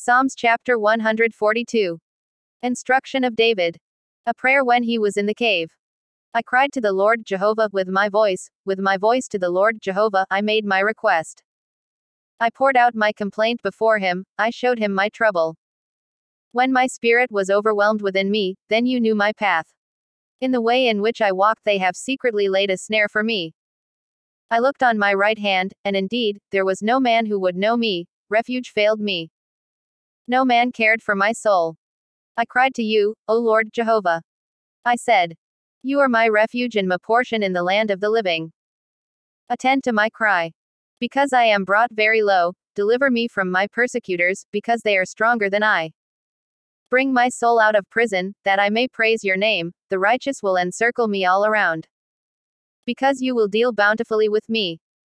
Psalms chapter 142. Instruction of David. A prayer when he was in the cave. I cried to the Lord Jehovah with my voice to the Lord Jehovah I made my request. I poured out my complaint before him, I showed him my trouble. When my spirit was overwhelmed within me, then you knew my path. In the way in which I walked they have secretly laid a snare for me. I looked on my right hand, and indeed, there was no man who would know me, refuge failed me. No man cared for my soul. I cried to you, O Lord Jehovah. I said, you are my refuge and my portion in the land of the living. Attend to my cry. Because I am brought very low, deliver me from my persecutors, because they are stronger than I. Bring my soul out of prison, that I may praise your name, the righteous will encircle me all around. Because you will deal bountifully with me,